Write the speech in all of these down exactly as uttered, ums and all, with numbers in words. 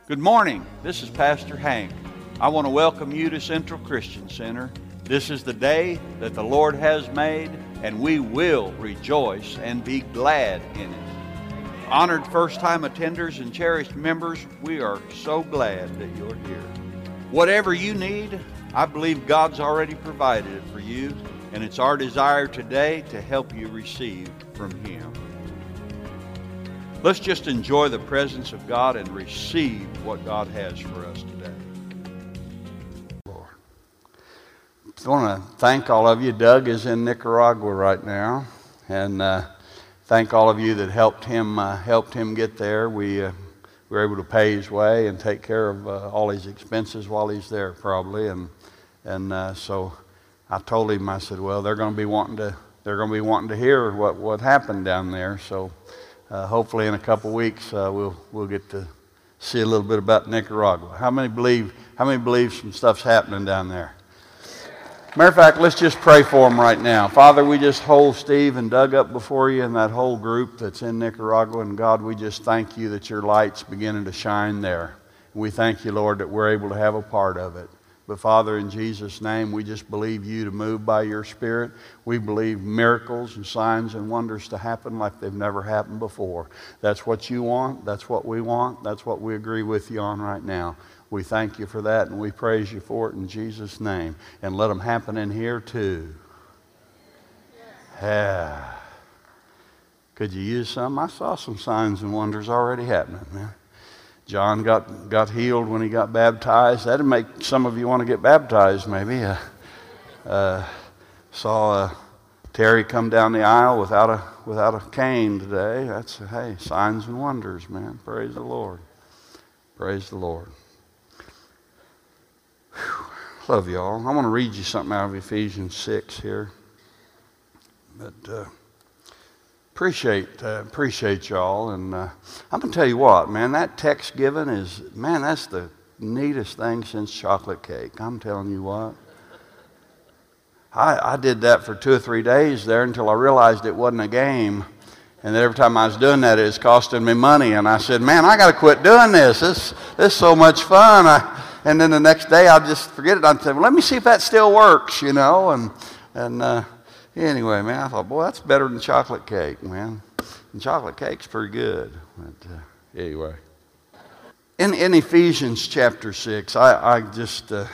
Good morning. This is Pastor Hank. I want to welcome you to Central Christian Center. This is the day that the Lord has made, and we will rejoice and be glad in it. Honored first-time attenders and cherished members, we are so glad that you're here. Whatever you need, I believe God's already provided it for you, and it's our desire today to help you receive from Him. Let's just enjoy the presence of God and receive what God has for us today. Lord, I want to thank all of you. Doug is in Nicaragua right now, and uh, thank all of you that helped him uh, helped him get there. We uh, were able to pay his way and take care of uh, all his expenses while he's there, probably. And and uh, so I told him, I said, well, they're going to be wanting to they're going to be wanting to hear what what happened down there. So. Uh, hopefully in a couple weeks uh, we'll we'll get to see a little bit about Nicaragua. How many believe How many believe some stuff's happening down there? Matter of fact, let's just pray for them right now. Father, we just hold Steve and Doug up before you and that whole group that's in Nicaragua. And God, we just thank you that your light's beginning to shine there. And we thank you, Lord, that we're able to have a part of it. But Father, in Jesus' name, we just believe you to move by your Spirit. We believe miracles and signs and wonders to happen like they've never happened before. That's what you want. That's what we want. That's what we agree with you on right now. We thank you for that, and we praise you for it in Jesus' name. And let them happen in here too. Yeah. Could you use some? I saw some signs and wonders already happening, man. John got, got healed when he got baptized. That'd make some of you want to get baptized, maybe. Uh, uh, saw uh, Terry come down the aisle without a without a cane today. That's, hey, signs and wonders, man. Praise the Lord. Praise the Lord. Whew. Love y'all. I want to read you something out of Ephesians six here. But... Uh, Appreciate uh, appreciate y'all, and uh, I'm gonna tell you what, man. That text given is, man, that's the neatest thing since chocolate cake. I'm telling you what. I I did that for two or three days there until I realized it wasn't a game, and that every time I was doing that, it was costing me money. And I said, man, I got to quit doing this. This this is so much fun. I, and then the next day, I'd just forget it. I'd say, well, let me see if that still works, you know, and and. Uh, Anyway, man, I thought, boy, that's better than chocolate cake, man. And chocolate cake's pretty good. But uh, anyway. In, in Ephesians chapter six, I, I just, uh,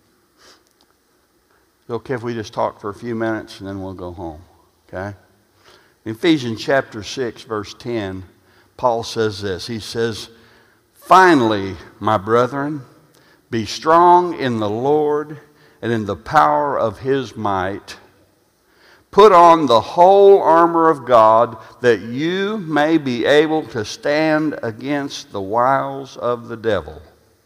okay if we just talk for a few minutes and then we'll go home, okay? In Ephesians chapter six, verse ten, Paul says this. He says, finally, my brethren, be strong in the Lord and in the power of his might. Put on the whole armor of God, that you may be able to stand against the wiles of the devil.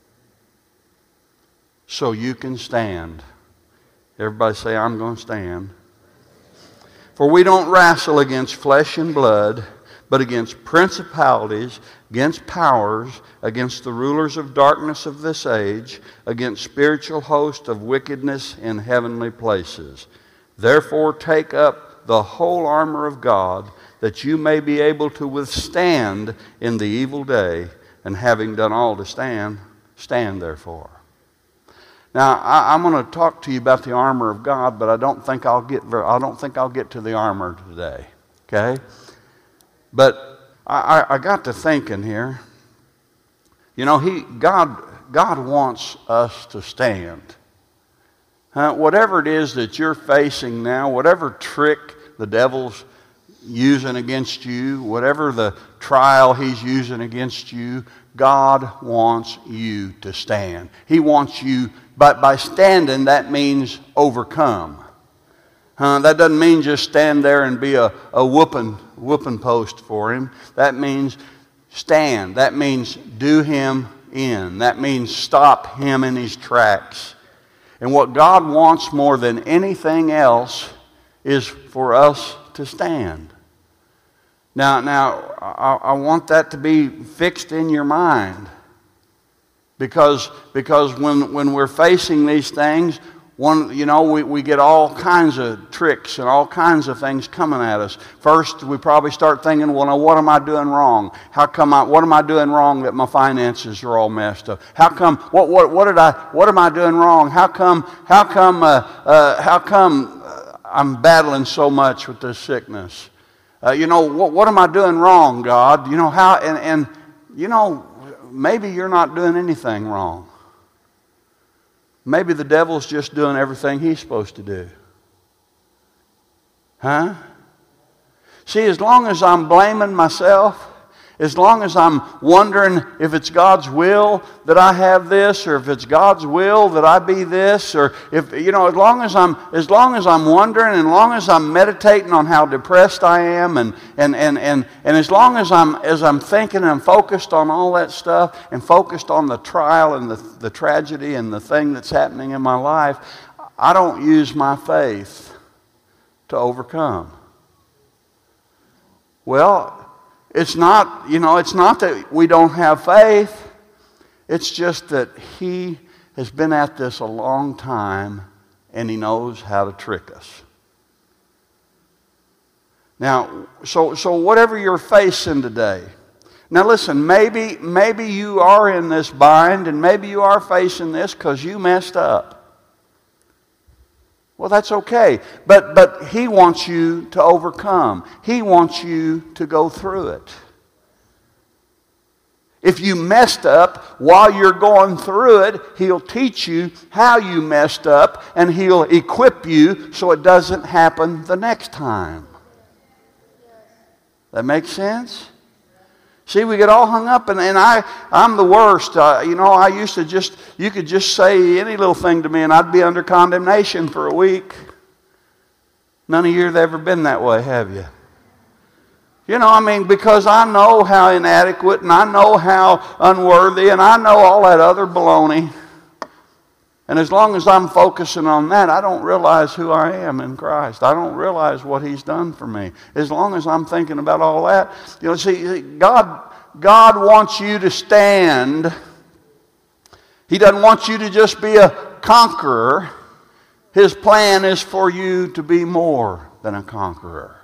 So you can stand. Everybody say, I'm going to stand. For we don't wrestle against flesh and blood, but against principalities, against powers, against the rulers of darkness of this age, against spiritual hosts of wickedness in heavenly places. Therefore take up the whole armor of God, that you may be able to withstand in the evil day, and having done all to stand, stand therefore. Now I, I'm going to talk to you about the armor of God, but I don't think I'll get very, I don't think I'll get to the armor today. Okay, but I, I, I got to thinking here. You know, He God God wants us to stand. Uh, whatever it is that you're facing now, whatever trick the devil's using against you, whatever the trial he's using against you, God wants you to stand. He wants you, but by standing, that means overcome. Uh, that doesn't mean just stand there and be a, a whooping, whooping post for him. That means stand. That means do him in. That means stop him in his tracks. And what God wants more than anything else is for us to stand. Now, now I, I want that to be fixed in your mind. Because, because when, when we're facing these things, One, you know, we, we get all kinds of tricks and all kinds of things coming at us. First, we probably start thinking, well, now what am I doing wrong? How come I, what am I doing wrong that my finances are all messed up? How come, what, what, what did I, what am I doing wrong? How come, how come, uh, uh, how come I'm battling so much with this sickness? Uh, you know, what, what am I doing wrong, God? You know, how, and, and, you know, maybe you're not doing anything wrong. Maybe the devil's just doing everything he's supposed to do. Huh? See, as long as I'm blaming myself, as long as I'm wondering if it's God's will that I have this, or if it's God's will that I be this, or if, you know, as long as I'm, as long as I'm wondering, and as long as I'm meditating on how depressed I am, and, and, and, and, and as long as I'm, as I'm thinking and I'm focused on all that stuff, and focused on the trial and the, the tragedy and the thing that's happening in my life, I don't use my faith to overcome. Well, it's not, you know, it's not that we don't have faith. It's just that he has been at this a long time and he knows how to trick us. Now, so so whatever you're facing today. Now listen, maybe maybe you are in this bind and maybe you are facing this because you messed up. Well, that's okay. But, but he wants you to overcome. He wants you to go through it. If you messed up while you're going through it, he'll teach you how you messed up, and he'll equip you so it doesn't happen the next time. That makes sense? See, we get all hung up, and, and I, I'm the worst. Uh, you know, I used to just, you could just say any little thing to me, and I'd be under condemnation for a week. None of you have ever been that way, have you? You know, I mean, because I know how inadequate, and I know how unworthy, and I know all that other baloney. And as long as I'm focusing on that, I don't realize who I am in Christ. I don't realize what he's done for me. As long as I'm thinking about all that, you know, see, God, God wants you to stand. He doesn't want you to just be a conqueror. His plan is for you to be more than a conqueror.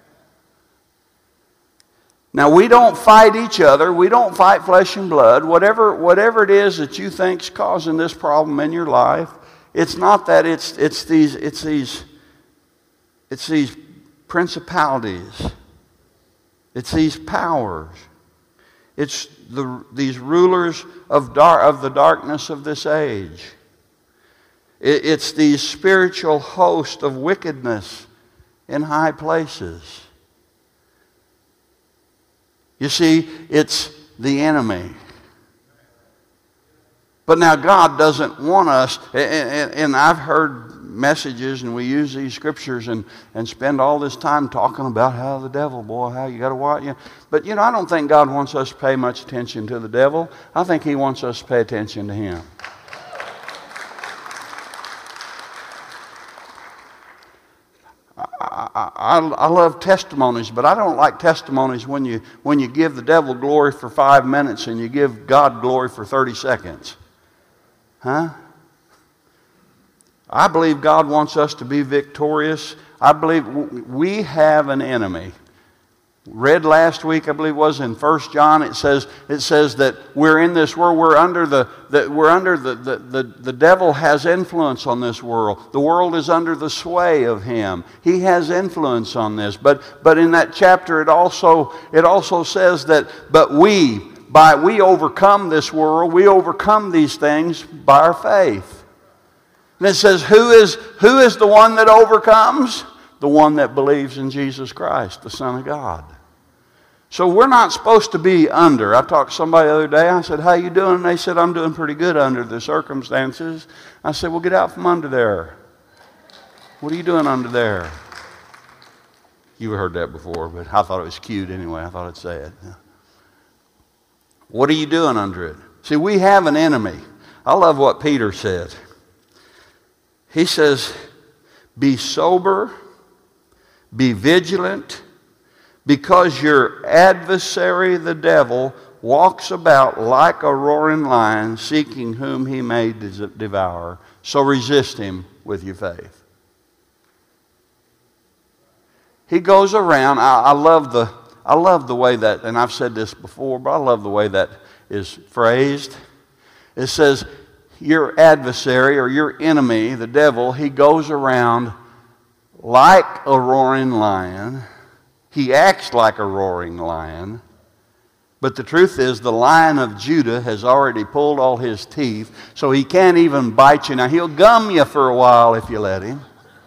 Now, we don't fight each other. We don't fight flesh and blood. Whatever, whatever it is that you think's causing this problem in your life, it's not that. It's it's these it's these it's these principalities. It's these powers. It's the these rulers of dar- of the darkness of this age. It, it's these spiritual hosts of wickedness in high places. You see, it's the enemy. But now God doesn't want us, and, and I've heard messages, and we use these scriptures and, and spend all this time talking about how the devil, boy, how you got to watch. You know. But, you know, I don't think God wants us to pay much attention to the devil. I think he wants us to pay attention to him. I, I, I love testimonies, but I don't like testimonies when you when you give the devil glory for five minutes and you give God glory for thirty seconds. Huh? I believe God wants us to be victorious. I believe we have an enemy. Read last week, I believe it was in First John, it says it says that we're in this world, we're under the, the we're under the, the, the, the devil has influence on this world. The world is under the sway of him. He has influence on this. But but in that chapter it also it also says that but we by we overcome this world, we overcome these things by our faith. And it says, who is who is the one that overcomes? The one that believes in Jesus Christ, the Son of God. So we're not supposed to be under. I talked to somebody the other day. I said, how you doing? And they said, I'm doing pretty good under the circumstances. I said, well, get out from under there. What are you doing under there? You heard that before, but I thought it was cute anyway. I thought I'd say it. What are you doing under it? See, we have an enemy. I love what Peter said. He says, be sober, be vigilant, because your adversary, the devil, walks about like a roaring lion, seeking whom he may devour. So resist him with your faith. He goes around. I, I love the I love the way that, and I've said this before, but I love the way that is phrased. It says, your adversary or your enemy, the devil, he goes around like a roaring lion. He acts like a roaring lion. But the truth is, the Lion of Judah has already pulled all his teeth, so he can't even bite you. Now, he'll gum you for a while if you let him.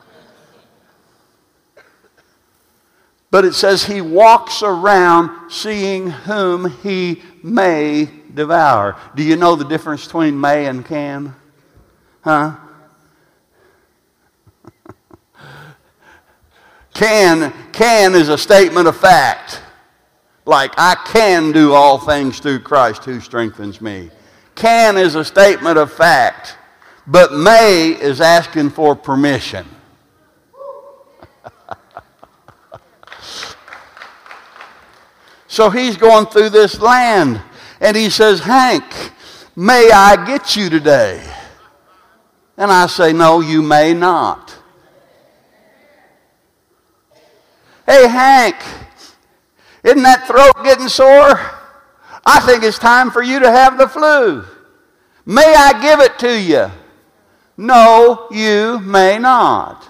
But it says he walks around seeing whom he may devour. Do you know the difference between may and can? Huh? Can, can is a statement of fact. Like, I can do all things through Christ who strengthens me. Can is a statement of fact. But may is asking for permission. So he's going through this land. And he says, Hank, may I get you today? And I say, no, you may not. Hey, Hank, isn't that throat getting sore? I think it's time for you to have the flu. May I give it to you? No, you may not.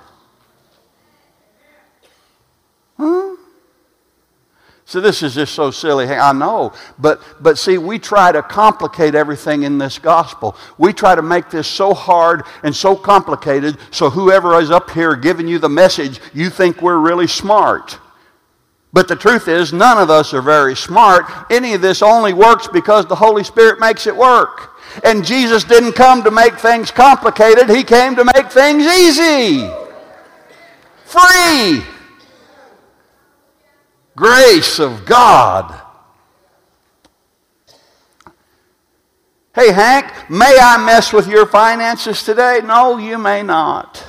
Huh? So this is just so silly. I know. But, but see, we try to complicate everything in this gospel. We try to make this so hard and so complicated so whoever is up here giving you the message, you think we're really smart. But the truth is, none of us are very smart. Any of this only works because the Holy Spirit makes it work. And Jesus didn't come to make things complicated. He came to make things easy. Free. Grace of God. Hey, Hank, may I mess with your finances today? No, you may not.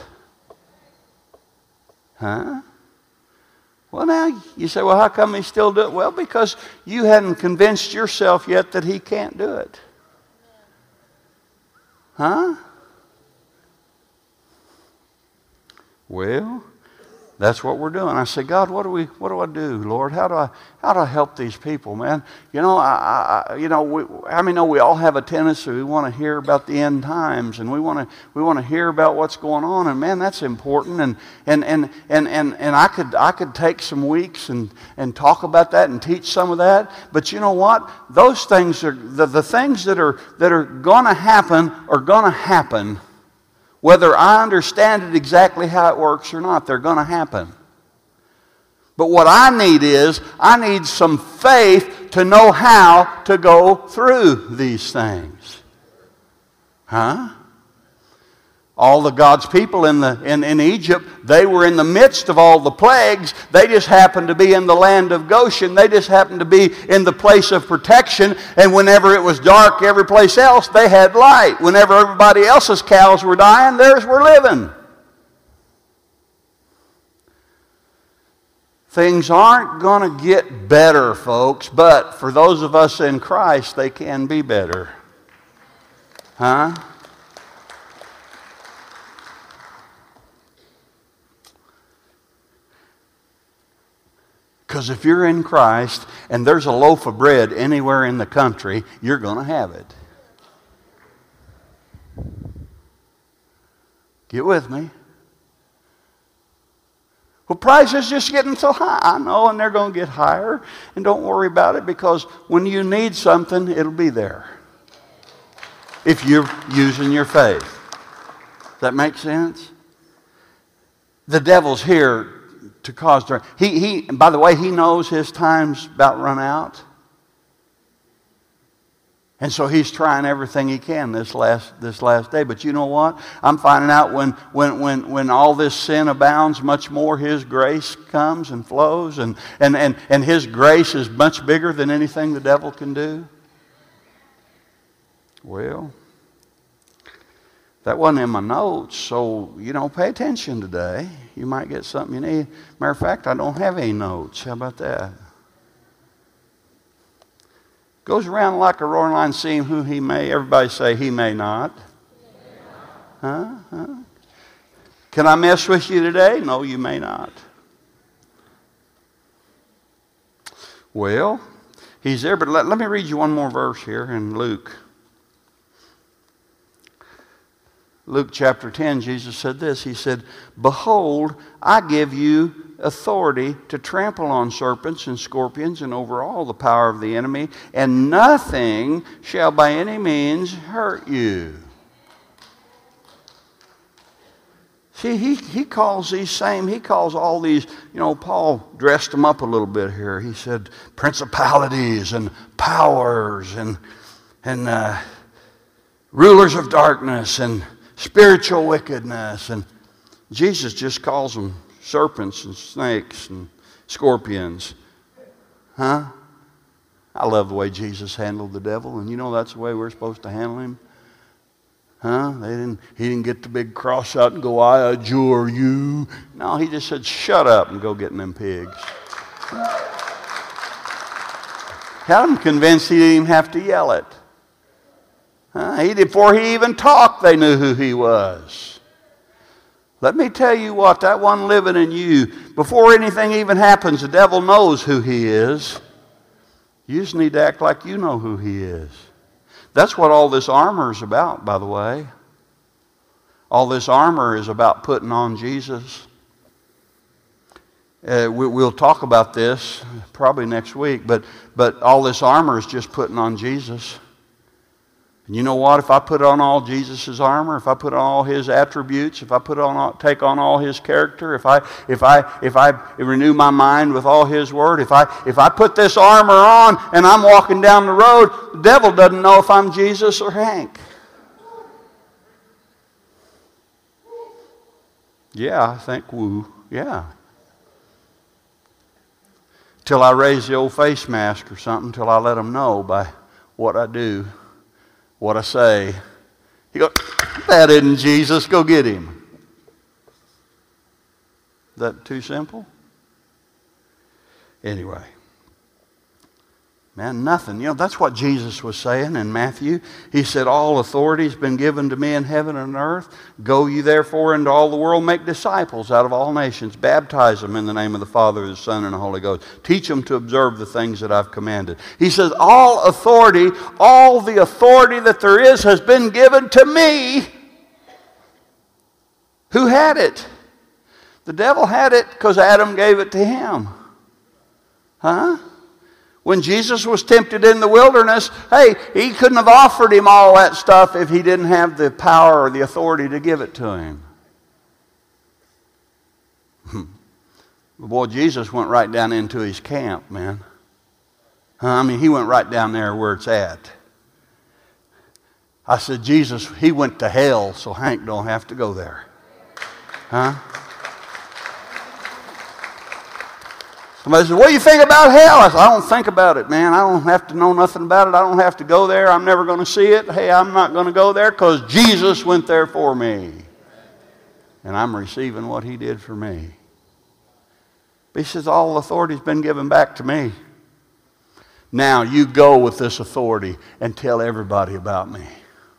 Huh? Well, now, you say, well, how come he still do it? Well, because you hadn't convinced yourself yet that he can't do it. Huh? Well, that's what we're doing. I say, God, what do we? What do I do, Lord? How do I? How do I help these people, man? You know, I, I you know, we, I mean, know we all have a tendency. We want to hear about the end times, and we want to, we want to hear about what's going on. And man, that's important. And and and and and and I could, I could take some weeks and and talk about that and teach some of that. But you know what? Those things are the the things that are that are going to happen are going to happen. Whether I understand it exactly how it works or not, they're going to happen. But what I need is, I need some faith to know how to go through these things. Huh? All the God's people in, the, in, in Egypt, they were in the midst of all the plagues. They just happened to be in the land of Goshen. They just happened to be in the place of protection. And whenever it was dark every place else, they had light. Whenever everybody else's cows were dying, theirs were living. Things aren't going to get better, folks, but for those of us in Christ, they can be better. Huh? Because if you're in Christ and there's a loaf of bread anywhere in the country, you're going to have it. Get with me. Well, prices just getting so high. I know, and they're going to get higher. And don't worry about it, because when you need something, it'll be there. If you're using your faith. Does that make sense? The devil's here to cause dark. He, he, and by the way, he knows his time's about run out. And so he's trying everything he can this last this last day. But you know what? I'm finding out when when when when all this sin abounds, much more his grace comes and flows, and and and, and his grace is much bigger than anything the devil can do. Well, that wasn't in my notes, so, you know, pay attention today. You might get something you need. Matter of fact, I don't have any notes. How about that? Goes around like a roaring lion, seeing who he may. Everybody say, he may not. Huh? Huh? Can I mess with you today? No, you may not. Well, he's there, but let, let me read you one more verse here in Luke. Luke chapter ten, Jesus said this. He said, "Behold, I give you authority to trample on serpents and scorpions and over all the power of the enemy, and nothing shall by any means hurt you." See, he, he calls these same, he calls all these, you know, Paul dressed them up a little bit here. He said principalities and powers and, and uh, rulers of darkness and spiritual wickedness. And Jesus just calls them serpents and snakes and scorpions. Huh? I love the way Jesus handled the devil, and you know that's the way we're supposed to handle him. Huh? They didn't, he didn't get the big cross out and go, "I adjure you." No, he just said, "Shut up and go get them pigs." Had them convinced he didn't even have to yell it. Huh? He, before he even talked, they knew who he was. Let me tell you what, that one living in you, before anything even happens, the devil knows who he is. You just need to act like you know who he is. That's what all this armor is about, by the way. All this armor is about putting on Jesus. Uh, we, we'll talk about this probably next week, but, but all this armor is just putting on Jesus. And you know what? If I put on all Jesus' armor, if I put on all his attributes, if I put on all, take on all his character, if I if I if I renew my mind with all his word, if I if I put this armor on and I'm walking down the road, the devil doesn't know if I'm Jesus or Hank. Yeah, I think woo. Yeah. Till I raise the old face mask or something, till I let them know by what I do. What I say. He goes, "That isn't Jesus, go get him." Is that too simple? Anyway. Man, nothing. You know, that's what Jesus was saying in Matthew. He said, "All authority has been given to me in heaven and earth. Go you therefore into all the world, make disciples out of all nations. Baptize them in the name of the Father, the Son, and the Holy Ghost. Teach them to observe the things that I've commanded." He says, all authority, all the authority that there is has been given to me. Who had it? The devil had it because Adam gave it to him. Huh? When Jesus was tempted in the wilderness, hey, he couldn't have offered him all that stuff if he didn't have the power or the authority to give it to him. Boy, Jesus went right down into his camp, man. I mean, he went right down there where it's at. I said, Jesus, he went to hell, so Hank don't have to go there. Huh? Somebody says, "What do you think about hell?" I said, "I don't think about it, man. I don't have to know nothing about it. I don't have to go there. I'm never going to see it. Hey, I'm not going to go there because Jesus went there for me. And I'm receiving what he did for me." But he says, all authority has been given back to me. Now you go with this authority and tell everybody about me.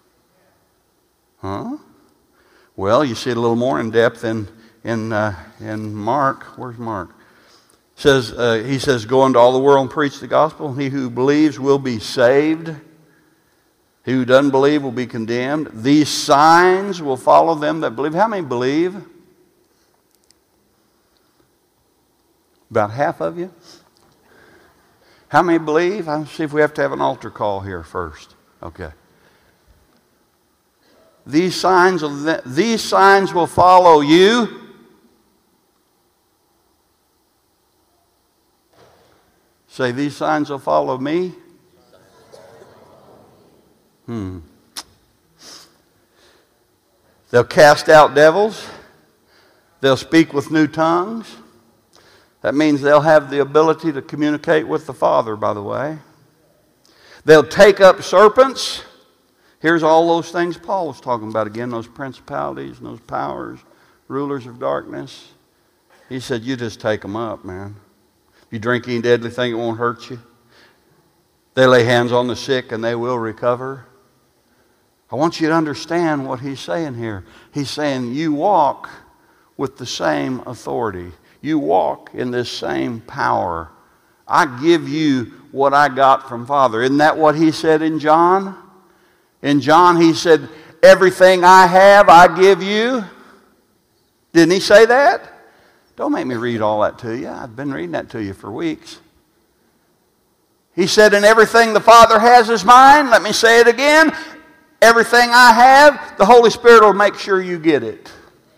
Huh? Well, you see it a little more in depth in, in, uh, in Mark. Where's Mark? Says, uh, he says, "Go into all the world and preach the gospel. He who believes will be saved. He who doesn't believe will be condemned. These signs will follow them that believe." How many believe? About half of you. How many believe? Let's see if we have to have an altar call here first. Okay. These signs, will, these signs will follow you. Say, these signs will follow me. Hmm. They'll cast out devils. They'll speak with new tongues. That means they'll have the ability to communicate with the Father, by the way. They'll take up serpents. Here's all those things Paul was talking about again, those principalities and those powers, rulers of darkness. He said, you just take them up, man. You drink any deadly thing, it won't hurt you. They lay hands on the sick and they will recover. I want you to understand what he's saying here. He's saying you walk with the same authority. You walk in this same power. I give you what I got from Father. Isn't that what he said in John? In John he said, everything I have I give you. Didn't he say that? Don't make me read all that to you. I've been reading that to you for weeks. He said, and everything the Father has is mine. Let me say it again. Everything I have, the Holy Spirit will make sure you get it.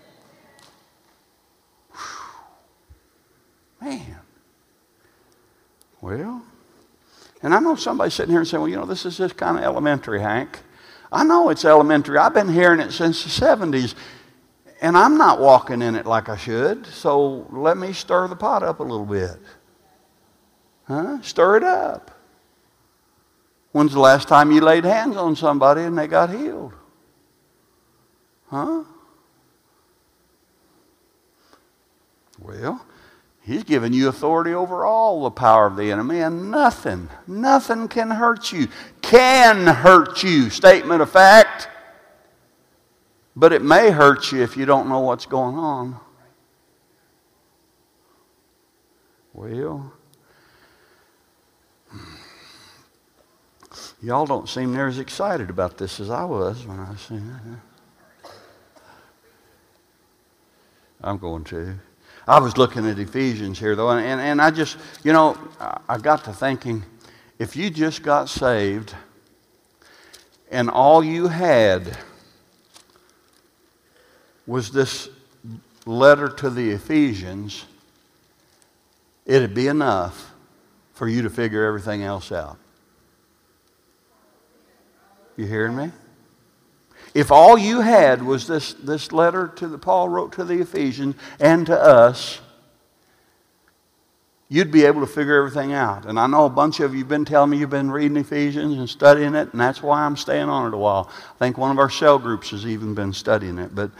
Whew. Man. Well, and I know somebody's sitting here and saying, well, you know, this is just kind of elementary, Hank. I know it's elementary. I've been hearing it since the seventies, and I'm not walking in it like I should, so let me stir the pot up a little bit. Huh? Stir it up. When's the last time you laid hands on somebody and they got healed? Huh? Well, he's given you authority over all the power of the enemy, and nothing, nothing can hurt you. Can hurt you, statement of fact. But it may hurt you if you don't know what's going on. Well, y'all don't seem near as excited about this as I was when I was saying that. I'm going to. I was looking at Ephesians here, though, and, and, and I just, you know, I got to thinking, if you just got saved and all you had was this letter to the Ephesians, it'd be enough for you to figure everything else out. You hearing me? If all you had was this, this letter to the Paul wrote to the Ephesians and to us, you'd be able to figure everything out. And I know a bunch of you have been telling me you've been reading Ephesians and studying it, and that's why I'm staying on it a while. I think one of our cell groups has even been studying it. But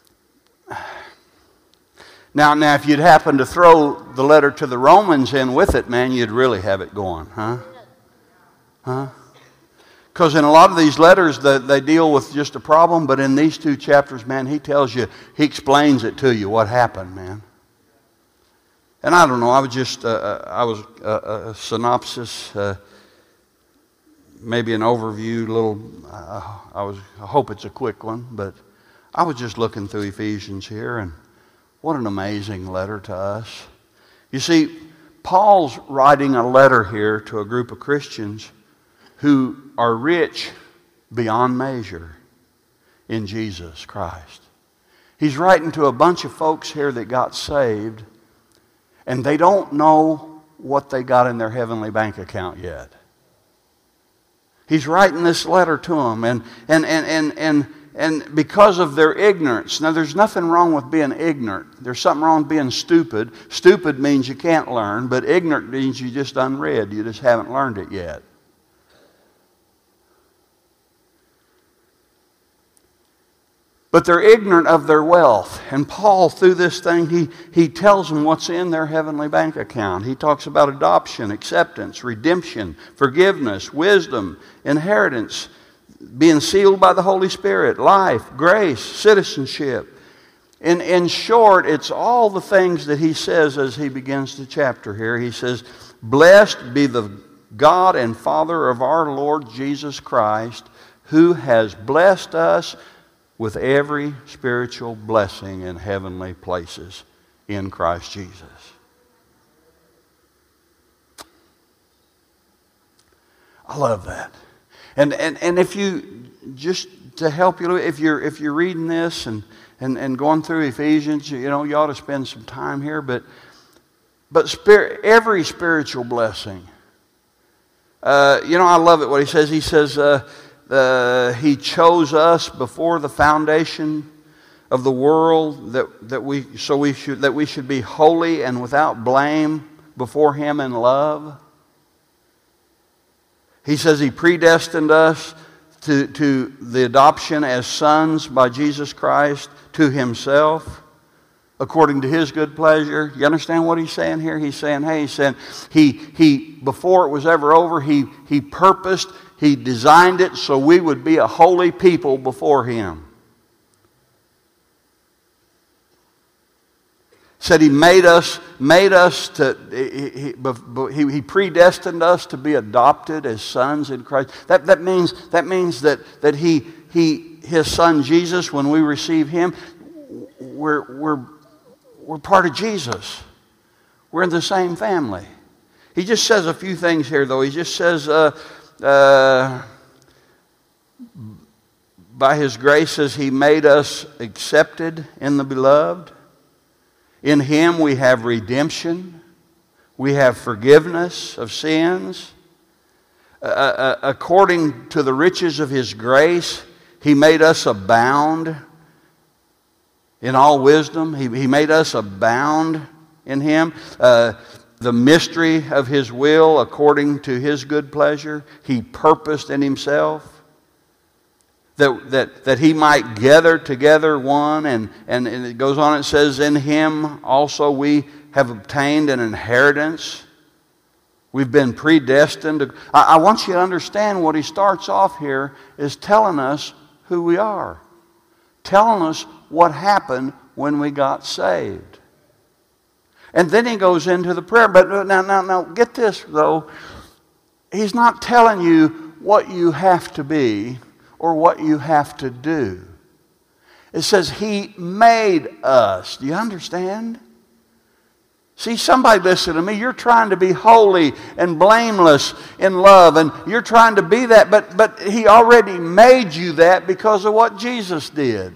now, now if you'd happen to throw the letter to the Romans in with it, man, you'd really have it going, huh? Huh? Because in a lot of these letters, they, they deal with just a problem, but in these two chapters, man, he tells you, he explains it to you, what happened, man. And I don't know, I was just, uh, I was uh, a synopsis, uh, maybe an overview, little, uh, I was, I hope it's a quick one, but I was just looking through Ephesians here, and what an amazing letter to us. You see, Paul's writing a letter here to a group of Christians who are rich beyond measure in Jesus Christ. He's writing to a bunch of folks here that got saved, and they don't know what they got in their heavenly bank account yet. He's writing this letter to them, and, and, and, and, and, and because of their ignorance. Now, there's nothing wrong with being ignorant. There's something wrong with being stupid. Stupid means you can't learn, but ignorant means you just unread. You just haven't learned it yet. But they're ignorant of their wealth. And Paul, through this thing, he, he tells them what's in their heavenly bank account. He talks about adoption, acceptance, redemption, forgiveness, wisdom, inheritance, being sealed by the Holy Spirit, life, grace, citizenship. In, in short, it's all the things that he says as he begins the chapter here. He says, blessed be the God and Father of our Lord Jesus Christ, who has blessed us with every spiritual blessing in heavenly places in Christ Jesus. I love that. And and, and if you, just to help you, if you're if you're reading this and, and, and going through Ephesians, you know, you ought to spend some time here, but but spirit, every spiritual blessing. Uh, you know, I love it what he says. He says, uh, Uh, he chose us before the foundation of the world that, that we so we should that we should be holy and without blame before him in love. He says he predestined us to, to the adoption as sons by Jesus Christ to himself, according to His good pleasure. You understand what He's saying here? He's saying, hey, He's saying, He, he before it was ever over, He, he purposed, He designed it so we would be a holy people before Him. Said He made us, made us to, he, he, he predestined us to be adopted as sons in Christ. That, that means, that means that, that he, he, His Son Jesus, when we receive Him, we're, we're, we're part of Jesus. We're in the same family. He just says a few things here, though. He just says, uh, uh, by His graces, He made us accepted in the Beloved. In Him we have redemption. We have forgiveness of sins. Uh, uh, according to the riches of His grace, He made us abound in all wisdom. He, he made us abound in Him. Uh, the mystery of His will, according to His good pleasure, He purposed in Himself. That, that, that He might gather together one, and, and, and it goes on, it says, in Him also we have obtained an inheritance. We've been predestined. To, I, I want you to understand what he starts off here is telling us who we are. Telling us what happened when we got saved. And then he goes into the prayer. But now, now, now, get this though. He's not telling you what you have to be or what you have to do. It says He made us. Do you understand? See, somebody listen to me. You're trying to be holy and blameless in love, and you're trying to be that, but, but He already made you that because of what Jesus did.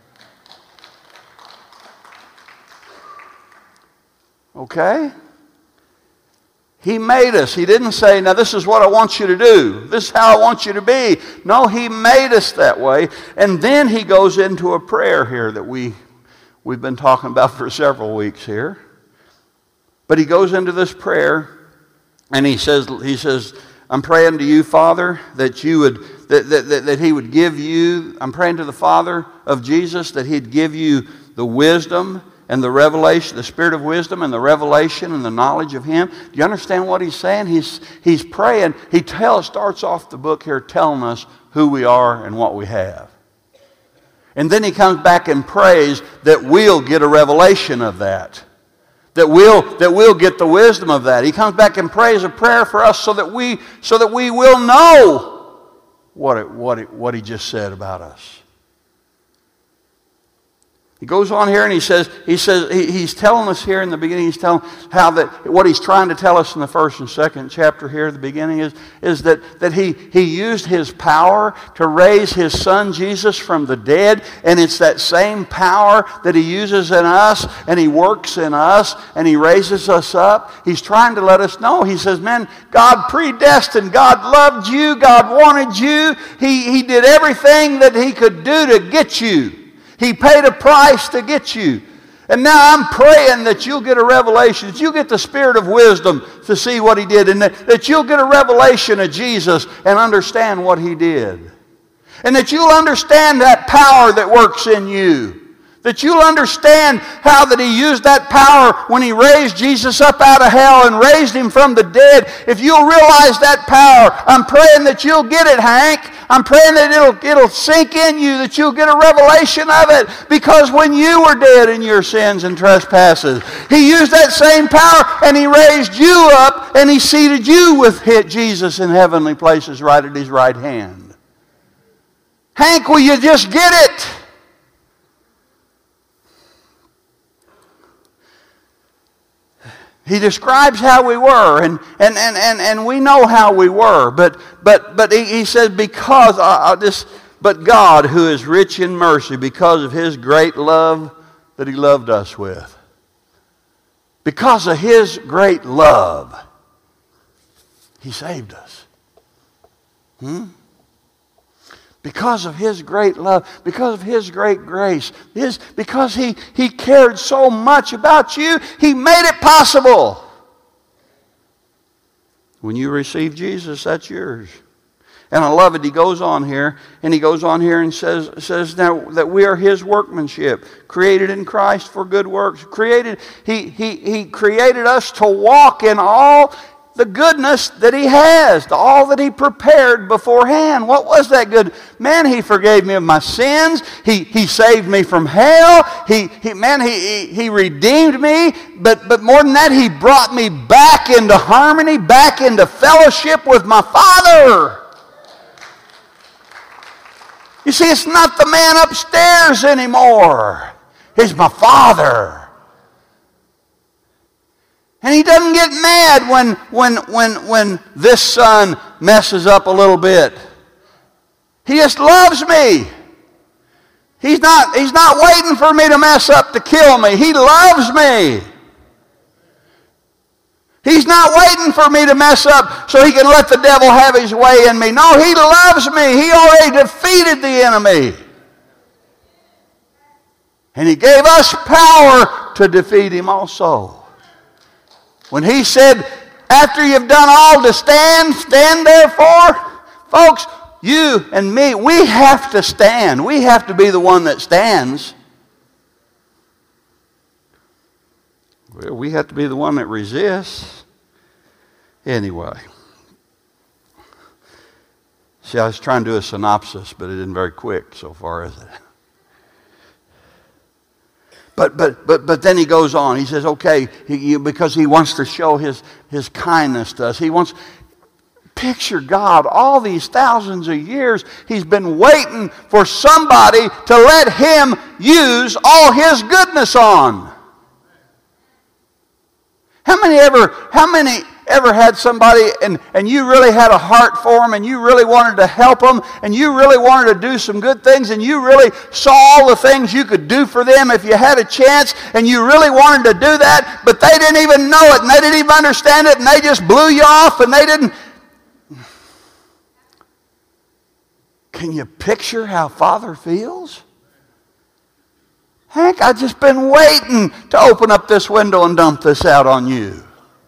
Okay? He made us. He didn't say, now this is what I want you to do. This is how I want you to be. No, He made us that way. And then He goes into a prayer here that we, we've been talking about for several weeks here. But He goes into this prayer and he says, he says, I'm praying to you, Father, that you would, that, that, that, that He would give you, I'm praying to the Father of Jesus that He'd give you the wisdom and the revelation, the spirit of wisdom and the revelation and the knowledge of Him. Do you understand what he's saying? He's, he's praying. He tell, starts off the book here telling us who we are and what we have. And then he comes back and prays that we'll get a revelation of that. That we'll, that we'll get the wisdom of that. He comes back and prays a prayer for us so that we, so that we will know what, it, what, it, what he just said about us. He goes on here and he says, he says he, he's telling us here in the beginning, he's telling how that what he's trying to tell us in the first and second chapter here at the beginning is, is that, that he, he used his power to raise his son Jesus from the dead, and it's that same power that he uses in us, and he works in us, and he raises us up. He's trying to let us know. He says, man, God predestined, God loved you, God wanted you. He, he did everything that He could do to get you. He paid a price to get you. And now I'm praying that you'll get a revelation, that you'll get the spirit of wisdom to see what He did, and that, that you'll get a revelation of Jesus and understand what He did. And that you'll understand that power that works in you. That you'll understand how that He used that power when He raised Jesus up out of hell and raised Him from the dead. If you'll realize that power, I'm praying that you'll get it, Hank. I'm praying that it'll, it'll sink in you, that you'll get a revelation of it. Because when you were dead in your sins and trespasses, He used that same power and He raised you up and He seated you with Jesus in heavenly places right at His right hand. Hank, will you just get it? He describes how we were, and, and, and, and, and we know how we were, but, but, but he, he says, because uh, this, but God, who is rich in mercy, because of His great love that He loved us with. Because of His great love, He saved us. Hmm? Because of His great love, because of His great grace, His, because he, he cared so much about you, He made it possible. When you receive Jesus, that's yours. And I love it. He goes on here, and he goes on here and says, says now that we are his workmanship, created in Christ for good works. Created, he, he, he created us to walk in all the goodness that he has, all that he prepared beforehand. What was that good? Man, he forgave me of my sins. He, he saved me from hell. He, he, man, he, he, he redeemed me. But, but more than that, he brought me back into harmony, back into fellowship with my Father. You see, it's not the man upstairs anymore. He's my Father. And he doesn't get mad when, when, when, when this son messes up a little bit. He just loves me. He's not, he's not waiting for me to mess up to kill me. He loves me. He's not waiting for me to mess up so he can let the devil have his way in me. No, he loves me. He already defeated the enemy. And he gave us power to defeat him also. When he said, after you've done all to stand, stand therefore. Folks, you and me, we have to stand. We have to be the one that stands. Well, we have to be the one that resists. Anyway. See, I was trying to do a synopsis, but it isn't very quick so far, is it? But but but but then he goes on. He says, okay, he, because he wants to show his, his kindness to us. He wants, picture God, all these thousands of years, he's been waiting for somebody to let him use all his goodness on. How many ever, how many ever had somebody and, and you really had a heart for them and you really wanted to help them and you really wanted to do some good things and you really saw all the things you could do for them if you had a chance and you really wanted to do that, but they didn't even know it and they didn't even understand it and they just blew you off and they didn't. Can you picture how Father feels? Hank, I've just been waiting to open up this window and dump this out on you.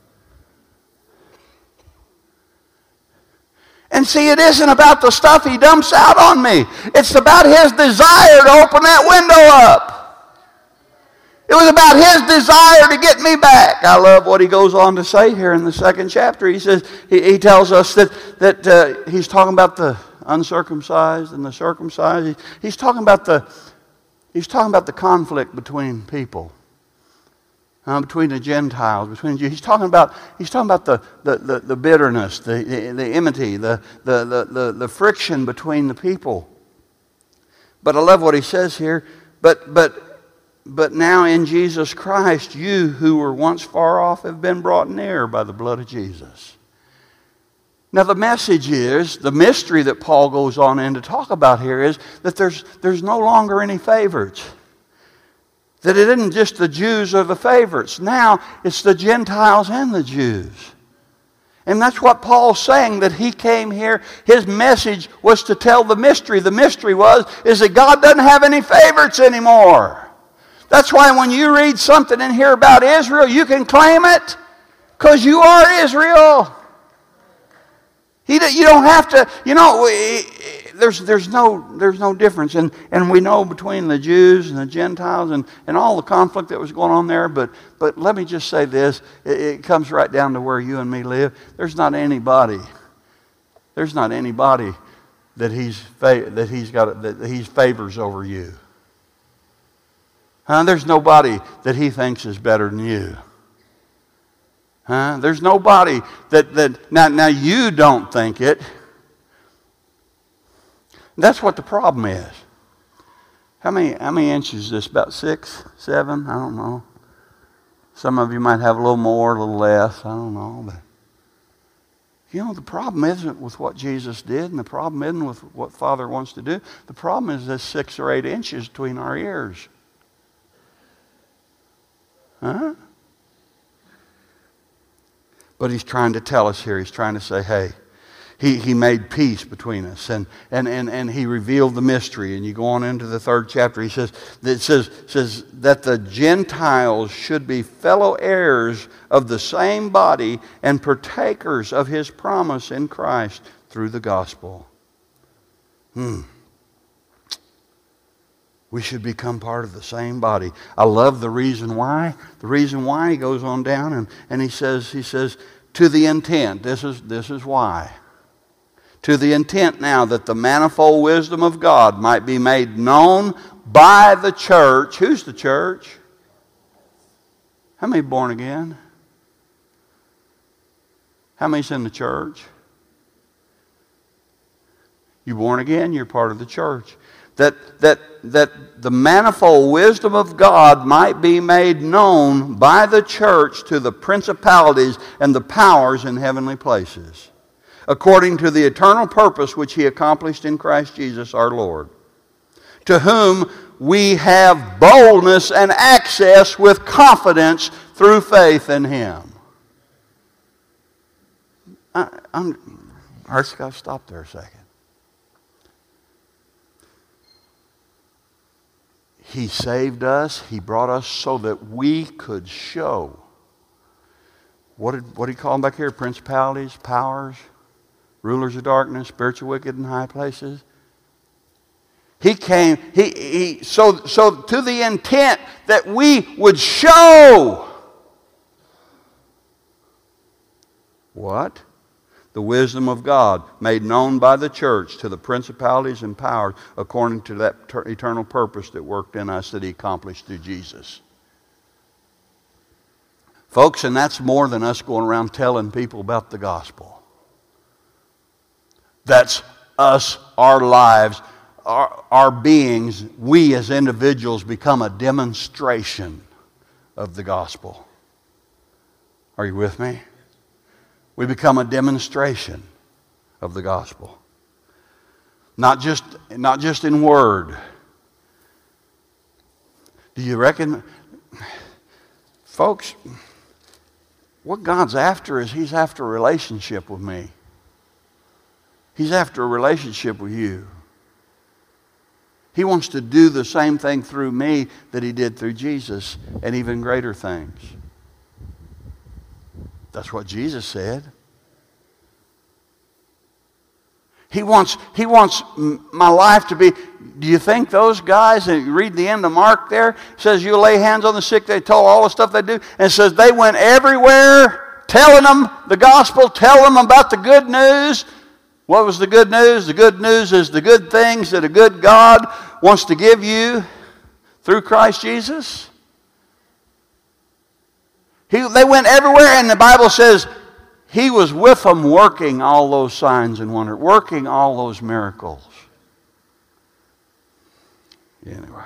And see, it isn't about the stuff he dumps out on me. It's about his desire to open that window up. It was about his desire to get me back. I love what he goes on to say here in the second chapter. He says, he, he tells us that, that uh, he's talking about the uncircumcised and the circumcised. He, he's talking about the he's talking about the conflict between people. Uh, between the Gentiles, between the Jews. He's talking about, he's talking about the, the, the, the bitterness, the, the, the enmity, the, the, the, the, the friction between the people. But I love what he says here. But, but, but now in Jesus Christ, you who were once far off have been brought near by the blood of Jesus. Now the message is, the mystery that Paul goes on in to talk about here is that there's, there's no longer any favorites. That it isn't just the Jews or the favorites. Now it's the Gentiles and the Jews. And that's what Paul's saying, that he came here. His message was to tell the mystery. The mystery was, is that God doesn't have any favorites anymore. That's why when you read something in here about Israel, you can claim it because you are Israel. He, you don't have to, you know, there's, there's, no, there's no difference. And, and we know between the Jews and the Gentiles and, and all the conflict that was going on there. But, but let me just say this. It, it comes right down to where you and me live. There's not anybody, there's not anybody that he's, that he's got, that he favors over you. Huh? There's nobody that he thinks is better than you. Huh? There's nobody that, that now, now you don't think it. That's what the problem is. How many, how many inches is this? About six, seven? I don't know. Some of you might have a little more, a little less. I don't know. But you know, the problem isn't with what Jesus did, and the problem isn't with what Father wants to do. The problem is this six or eight inches between our ears. Huh? But he's trying to tell us here, he's trying to say, hey, he, he made peace between us, and, and, and, and he revealed the mystery. And you go on into the third chapter, he says, it says, says that the Gentiles should be fellow heirs of the same body and partakers of his promise in Christ through the gospel. Hmm. We should become part of the same body. I love the reason why. The reason why, he goes on down and, and he says, he says, to the intent, this is, this is why. To the intent now that the manifold wisdom of God might be made known by the church. Who's the church? How many born again? How many's in the church? You born again, you're part of the church. That, that, that the manifold wisdom of God might be made known by the church to the principalities and the powers in heavenly places, according to the eternal purpose which he accomplished in Christ Jesus our Lord, to whom we have boldness and access with confidence through faith in him. I, I'm, I just got to stop there a second. He saved us. He brought us so that we could show. What did, what did he call them back here? Principalities, powers, rulers of darkness, spiritual wicked in high places. He came, he, he, so, so to the intent that we would show. What? The wisdom of God made known by the church to the principalities and powers according to that ter- eternal purpose that worked in us that he accomplished through Jesus. Folks, and that's more than us going around telling people about the gospel. That's us, our lives, our, our beings, we as individuals become a demonstration of the gospel. Are you with me? We become a demonstration of the gospel. Not just, not just in word. Do you reckon, folks, what God's after is he's after a relationship with me. He's after a relationship with you. He wants to do the same thing through me that he did through Jesus, and even greater things. That's what Jesus said. He wants, he wants my life to be. Do you think those guys, and you read the end of Mark there, it says you lay hands on the sick, they told all the stuff they do, and it says they went everywhere telling them the gospel, telling them about the good news. What was the good news? The good news is the good things that a good God wants to give you through Christ Jesus. He, they went everywhere, and the Bible says he was with them working all those signs and wonders, working all those miracles. Anyway.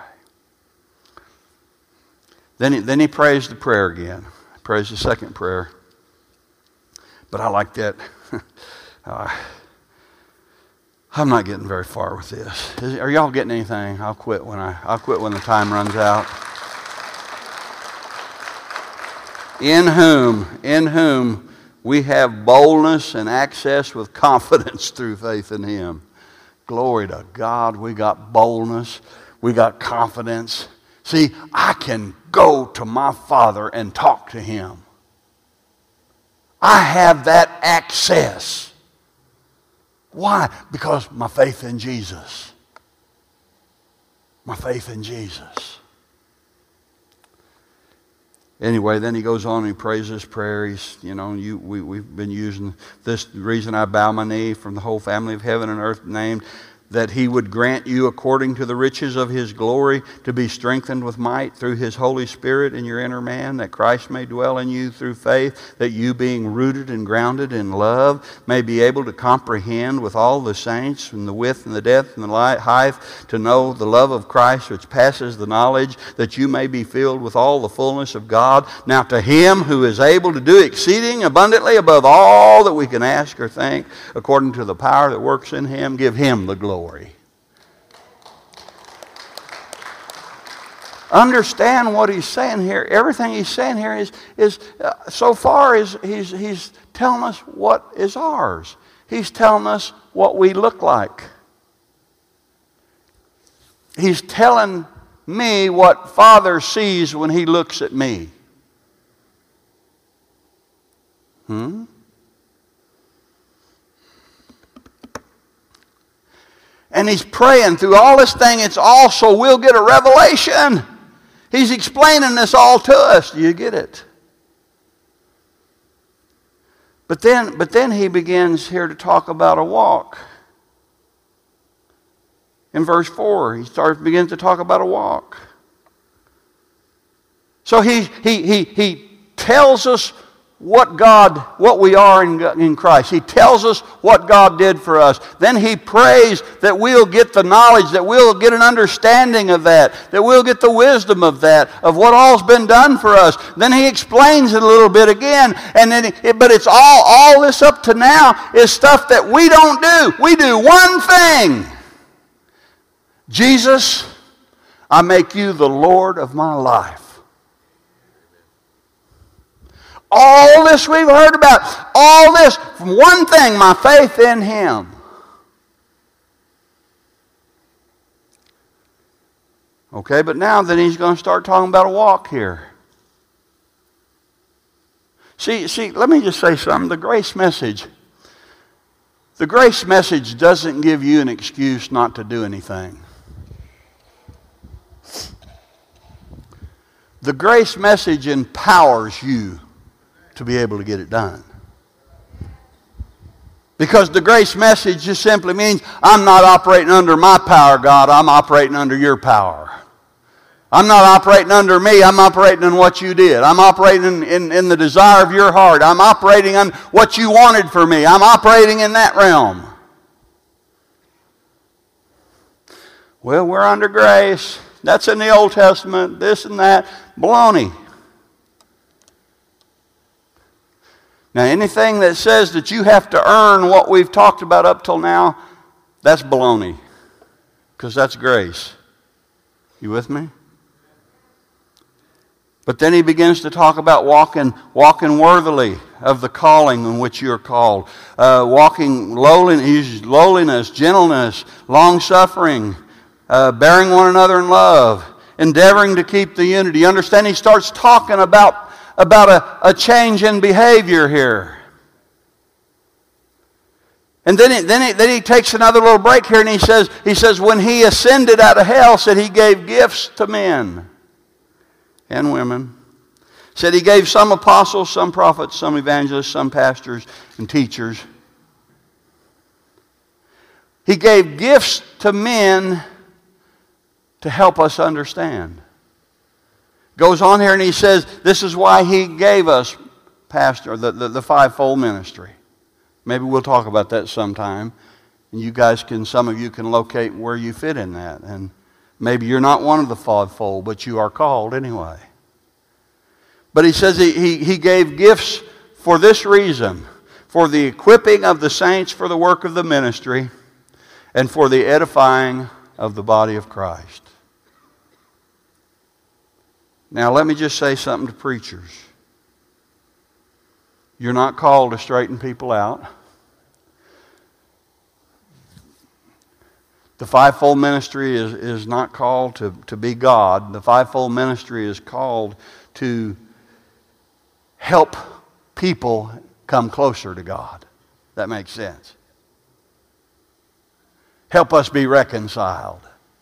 Then he, then he prays the prayer again. He prays the second prayer. But I like that. uh, I'm not getting very far with this. Is, are y'all getting anything? I'll quit when I I'll quit when the time runs out. In whom, in whom we have boldness and access with confidence through faith in him. Glory to God. We got boldness. We got confidence. See, I can go to my Father and talk to him. I have that access. Why? Because my faith in Jesus. My faith in Jesus. Anyway, then he goes on and he prays this prayer. He's, you know, you, we, we've been using this. The reason I bow my knee from the whole family of heaven and earth named, that he would grant you according to the riches of his glory to be strengthened with might through his Holy Spirit in your inner man, that Christ may dwell in you through faith, that you being rooted and grounded in love may be able to comprehend with all the saints from the width and the depth and the height to know the love of Christ which passes the knowledge, that you may be filled with all the fullness of God. Now to him who is able to do exceeding abundantly above all that we can ask or think, according to the power that works in him, give him the glory. Understand what he's saying here. Everything he's saying here is, is uh, so far is he's, he's telling us what is ours. He's telling us what we look like. He's telling me what Father sees when he looks at me. Hmm? And he's praying through all this thing. It's all so we'll get a revelation. He's explaining this all to us. Do you get it? But then, but then he begins here to talk about a walk. In verse four, he starts begins to talk about a walk. So he he he he tells us what God, what we are in, in Christ. He tells us what God did for us. Then he prays that we'll get the knowledge, that we'll get an understanding of that, that we'll get the wisdom of that, of what all's been done for us. Then he explains it a little bit again, and then it, but it's all all this up to now is stuff that we don't do. We do one thing. Jesus, I make you the Lord of my life. All this we've heard about, all this from one thing, my faith in Him. Okay, but now then he's going to start talking about a walk here. See, see, let me just say something. The grace message, the grace message doesn't give you an excuse not to do anything. The grace message empowers you to be able to get it done. Because the grace message just simply means I'm not operating under my power, God. I'm operating under your power. I'm not operating under me. I'm operating in what you did. I'm operating in, in, in the desire of your heart. I'm operating on what you wanted for me. I'm operating in that realm. Well, we're under grace. That's in the Old Testament. This and that. Baloney. Now, anything that says that you have to earn what we've talked about up till now, that's baloney. Because that's grace. You with me? But then he begins to talk about walking, walking worthily of the calling in which you're called. Uh, walking lowliness, lowliness, gentleness, long-suffering, uh, bearing one another in love, endeavoring to keep the unity. You understand? He starts talking about about a, a change in behavior here. And then, he, then, he, then he takes another little break here and he says, he says, when he ascended out of hell, said he gave gifts to men and women. Said he gave some apostles, some prophets, some evangelists, some pastors and teachers. He gave gifts to men to help us understand. Goes on here and he says, this is why he gave us pastor, the, the, the fivefold ministry. Maybe we'll talk about that sometime. And you guys can, some of you can locate where you fit in that. And maybe you're not one of the fivefold, but you are called anyway. But he says he, he, he gave gifts for this reason. For the equipping of the saints for the work of the ministry. And for the edifying of the body of Christ. Now, let me just say something to preachers. You're not called to straighten people out. The fivefold ministry is, is not called to, to be God. The fivefold ministry is called to help people come closer to God. That makes sense. Help us be reconciled.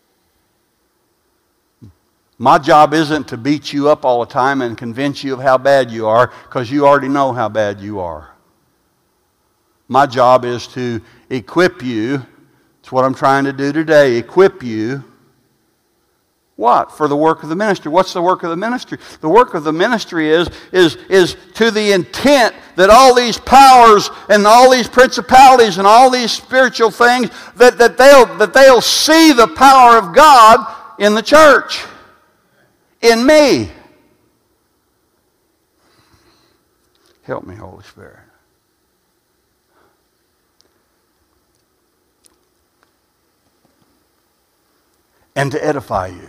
My job isn't to beat you up all the time and convince you of how bad you are, because you already know how bad you are. My job is to equip you. It's what I'm trying to do today. Equip you. What? For the work of the ministry. What's the work of the ministry? The work of the ministry is, is, is to the intent that all these powers and all these principalities and all these spiritual things, that, that, they'll, that they'll see the power of God in the church. In me. Help me, Holy Spirit. And to edify you.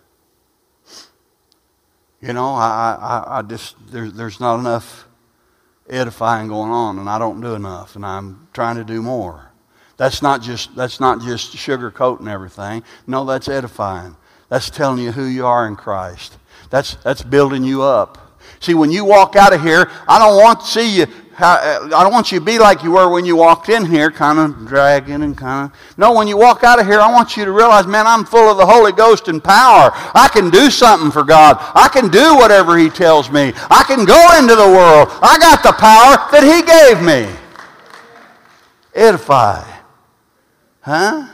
You know, I, I, I just, there's, there's not enough edifying going on, and I don't do enough, and I'm trying to do more. That's not just, that's not just sugarcoating everything. No, that's edifying. That's telling you who you are in Christ. That's, that's building you up. See, when you walk out of here, I don't want to see you how, I don't want you to be like you were when you walked in here, kind of dragging and kind of. No, when you walk out of here, I want you to realize, man, I'm full of the Holy Ghost and power. I can do something for God. I can do whatever He tells me. I can go into the world. I got the power that He gave me. Edify. Huh?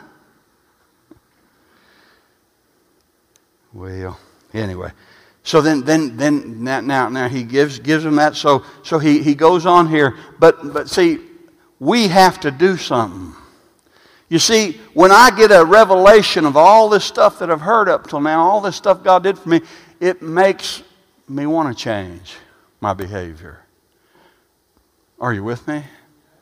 Well, anyway. So then, then, then now, now he gives gives him that. So, so he, he goes on here. But, but see, we have to do something. You see, when I get a revelation of all this stuff that I've heard up till now, all this stuff God did for me, it makes me want to change my behavior. Are you with me?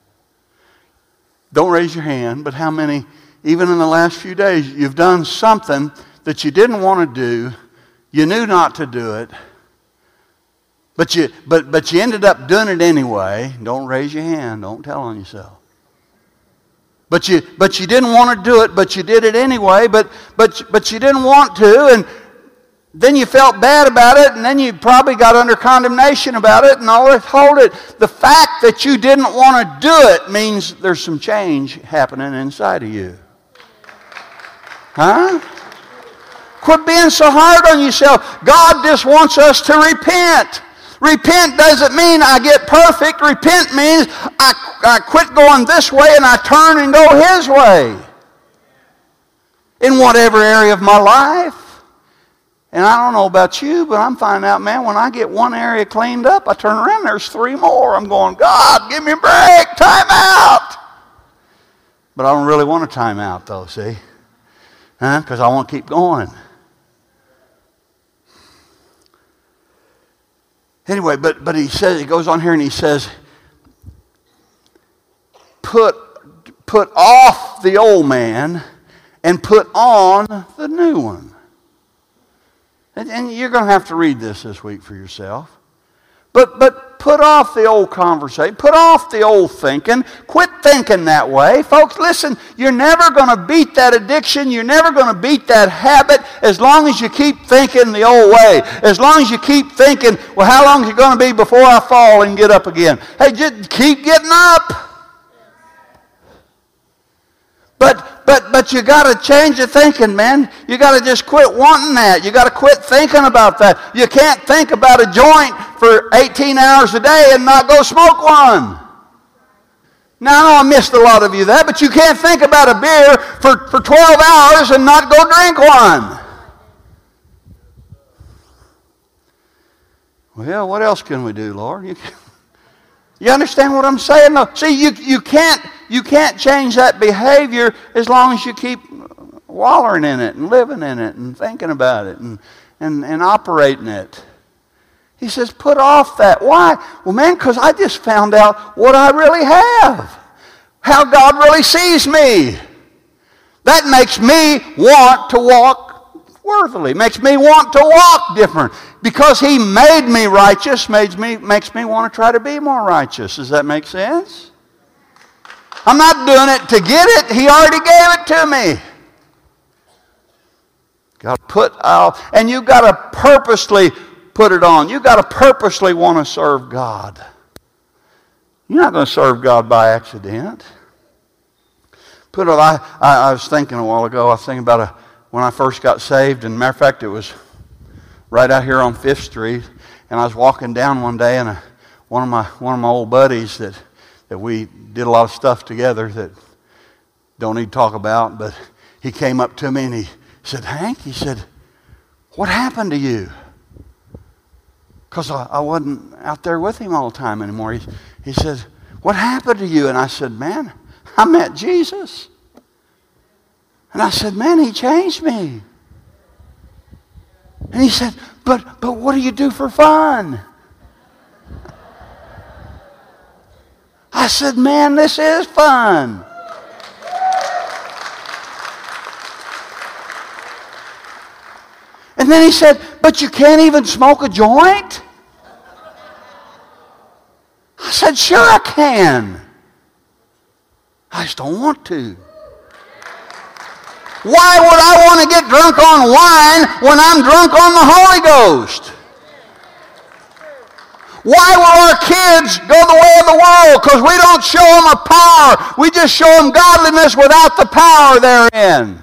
Don't raise your hand, but how many, even in the last few days, you've done something that you didn't want to do? You knew not to do it, but you, but, but you ended up doing it anyway. Don't raise your hand. Don't tell on yourself. But you, but you didn't want to do it, but you did it anyway, but, but, but you didn't want to, and then you felt bad about it, and then you probably got under condemnation about it, and all that. Hold it. The fact that you didn't want to do it means there's some change happening inside of you. Huh? Quit being so hard on yourself. God just wants us to repent. Repent doesn't mean I get perfect. Repent means I, I quit going this way and I turn and go His way. In whatever area of my life. And I don't know about you, but I'm finding out, man, when I get one area cleaned up, I turn around, there's three more. I'm going, God, give me a break, time out. But I don't really want to time out, though, see? Huh? Because I want to keep going. Anyway, but, but he says, he goes on here and he says, put, put off the old man and put on the new one. And, and you're going to have to read this this week for yourself. But, but put off the old conversation. Put off the old thinking. Quit thinking that way. Folks, listen, you're never going to beat that addiction. You're never going to beat that habit as long as you keep thinking the old way. As long as you keep thinking, well, how long is it going to be before I fall and get up again? Hey, just keep getting up. But, but, but you got to change your thinking, man. You got to just quit wanting that. You got to quit thinking about that. You can't think about a joint for eighteen hours a day and not go smoke one. Now, I know I missed a lot of you that, but you can't think about a beer for, for twelve hours and not go drink one. Well, what else can we do, Lord? You, you understand what I'm saying? No. See, you, you can't you can't change that behavior as long as you keep wallowing in it and living in it and thinking about it and, and, and operating it. He says, put off that. Why? Well, man, because I just found out what I really have. How God really sees me. That makes me want to walk worthily. Makes me want to walk different. Because He made me righteous, makes me, makes me want to try to be more righteous. Does that make sense? I'm not doing it to get it. He already gave it to me. Got to put out, and you've got to purposely put it on. You've got to purposely want to serve God. You're not going to serve God by accident. Put it. I, I, I was thinking a while ago. I was thinking about a, when I first got saved, and matter of fact, it was right out here on Fifth Street, and I was walking down one day, and a, one of my one of my old buddies that that we did a lot of stuff together that don't need to talk about, but he came up to me and he said, Hank, he said, what happened to you? Because I, I wasn't out there with him all the time anymore. He, he said, what happened to you? And I said, man, I met Jesus. And I said, man, He changed me. And he said, but, but what do you do for fun? I said, man, this is fun. And then he said, but you can't even smoke a joint? I said, sure I can. I just don't want to. Why would I want to get drunk on wine when I'm drunk on the Holy Ghost? Why will our kids go the way of the world? Because we don't show them a power. We just show them godliness without the power therein.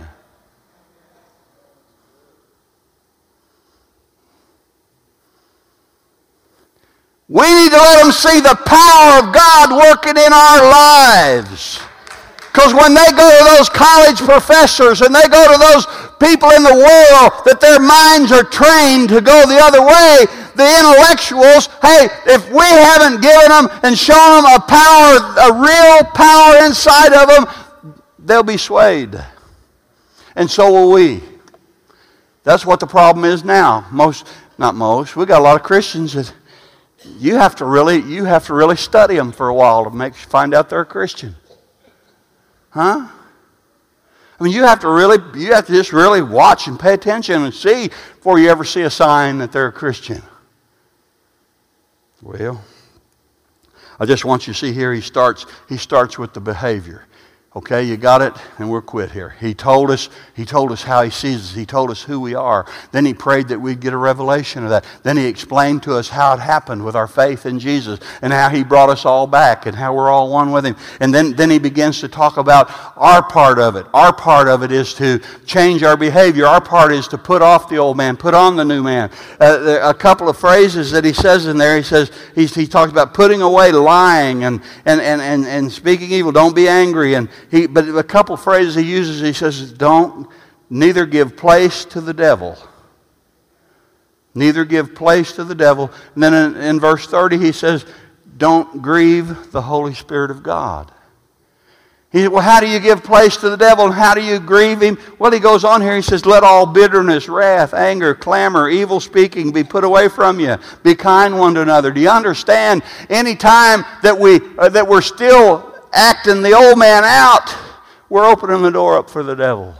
We need to let them see the power of God working in our lives. Because when they go to those college professors and they go to those people in the world that their minds are trained to go the other way, the intellectuals, hey, if we haven't given them and shown them a power, a real power inside of them, they'll be swayed. And so will we. That's what the problem is now. Most, not most, we got a lot of Christians that you have to really, you have to really study them for a while to make find out they're a Christian. Huh? I mean, you have to really, you have to just really watch and pay attention and see before you ever see a sign that they're a Christian. Well, I just want you to see here, he starts, he starts with the behavior. Okay, you got it? And we'll quit here. He told us, he told us how he sees us. He told us who we are. Then he prayed that we'd get a revelation of that. Then he explained to us how it happened with our faith in Jesus and how he brought us all back and how we're all one with him. And then, then he begins to talk about our part of it. Our part of it is to change our behavior. Our part is to put off the old man, put on the new man. Uh, a couple of phrases that he says in there, he says, he, he talks about putting away lying and, and, and, and, and speaking evil. Don't be angry. And He, but a couple phrases he uses, he says, don't, neither give place to the devil. Neither give place to the devil. And then in, in verse thirty he says, don't grieve the Holy Spirit of God. He said, well, how do you give place to the devil and how do you grieve him? Well, he goes on here, he says, let all bitterness, wrath, anger, clamor, evil speaking be put away from you. Be kind one to another. Do you understand? Any time that, we, uh, that we're still acting the old man out, we're opening the door up for the devil.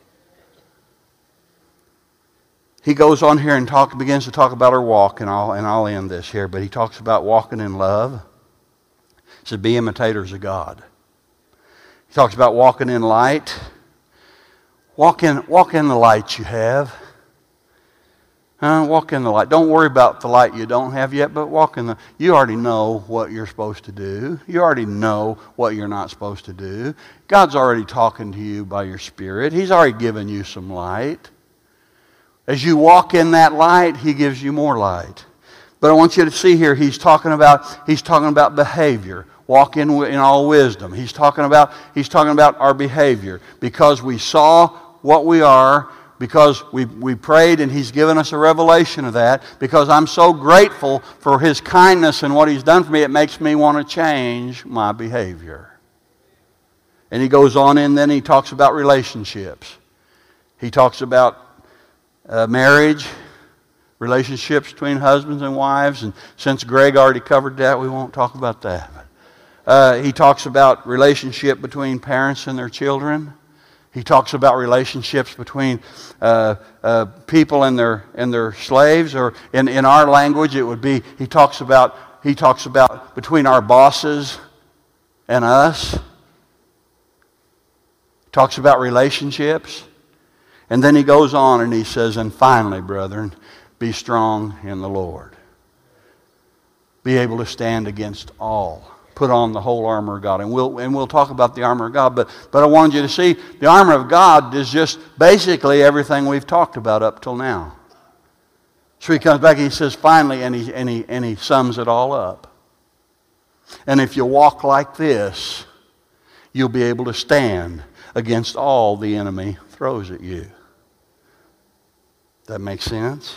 He goes on here and talk, begins to talk about our walk, and I'll, and I'll end this here, but he talks about walking in love. He said, be imitators of God. He talks about walking in light. Walk in, walk in the light you have. Huh? Walk in the light. Don't worry about the light you don't have yet, but walk in the... You already know what you're supposed to do. You already know what you're not supposed to do. God's already talking to you by your Spirit. He's already given you some light. As you walk in that light, He gives you more light. But I want you to see here, he's talking about, he's talking about behavior. Walk in, in all wisdom. He's talking about, he's talking about our behavior. Because we saw what we are, because we, we prayed and He's given us a revelation of that, because I'm so grateful for His kindness and what He's done for me, it makes me want to change my behavior. And he goes on in, then he talks about relationships. He talks about uh, marriage, relationships between husbands and wives, and since Greg already covered that, we won't talk about that. Uh, he talks about relationship between parents and their children. He talks about relationships between uh, uh, people and their and their slaves, or in, in our language, it would be. He talks about he talks about between our bosses and us. He talks about relationships, and then he goes on and he says, "And finally, brethren, be strong in the Lord. Be able to stand against all." Put on the whole armor of God. And we'll, and we'll talk about the armor of God. But, but I wanted you to see the armor of God is just basically everything we've talked about up till now. So he comes back and he says, finally, and he, and he, and he sums it all up. And if you walk like this, you'll be able to stand against all the enemy throws at you. That makes sense?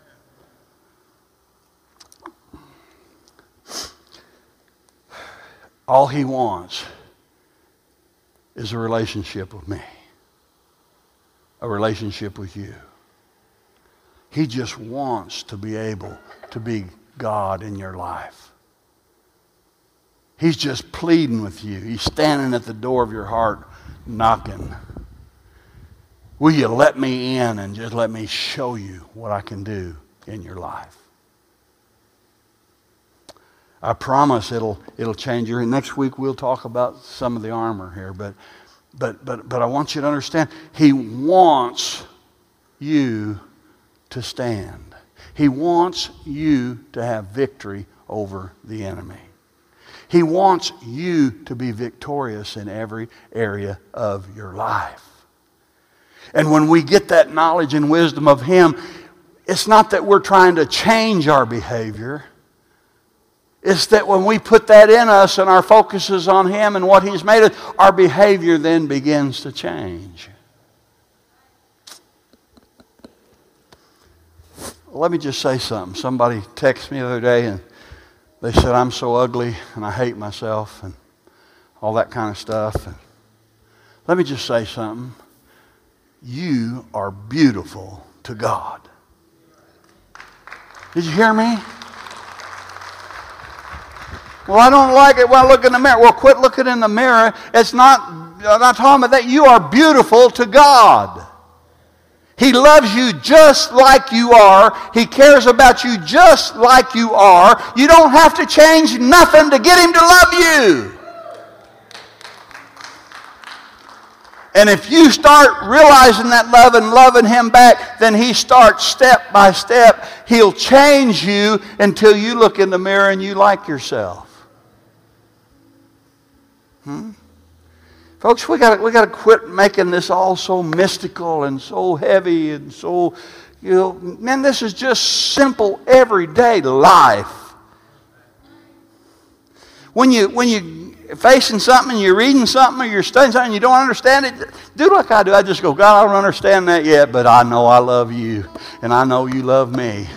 All He wants is a relationship with me, a relationship with you. He just wants to be able to be God in your life. He's just pleading with you. He's standing at the door of your heart, knocking. Will you let me in and just let me show you what I can do in your life? I promise it'll it'll change your. Next week we'll talk about some of the armor here, but but but but I want you to understand, He wants you to stand. He wants you to have victory over the enemy. He wants you to be victorious in every area of your life. And when we get that knowledge and wisdom of Him, it's not that we're trying to change our behavior. It's that when we put that in us and our focus is on Him and what He's made us, our behavior then begins to change. Let me just say something. Somebody texted me the other day and they said, I'm so ugly and I hate myself and all that kind of stuff. And let me just say something. You are beautiful to God. Did you hear me? Well, I don't like it when I look in the mirror. Well, quit looking in the mirror. It's not, I'm not talking about that. You are beautiful to God. He loves you just like you are. He cares about you just like you are. You don't have to change nothing to get Him to love you. And if you start realizing that love and loving Him back, then He starts step by step. He'll change you until you look in the mirror and you like yourself. Hmm? Folks, we got we got to quit making this all so mystical and so heavy and so, you know, man, this is just simple everyday life. When you when you facing something, you're reading something, or you're studying something, you don't understand it, do like I do. I just go, God, I don't understand that yet, but I know I love you, and I know you love me.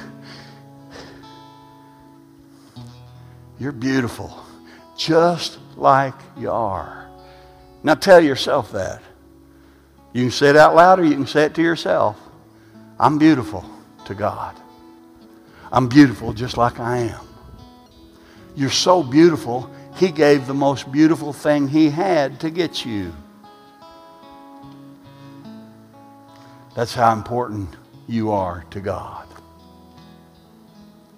You're beautiful, just like you are. Now tell yourself that. You can say it out loud, or you can say it to yourself. I'm beautiful to God. I'm beautiful just like I am. You're so beautiful, He gave the most beautiful thing He had to get you. That's how important you are to God.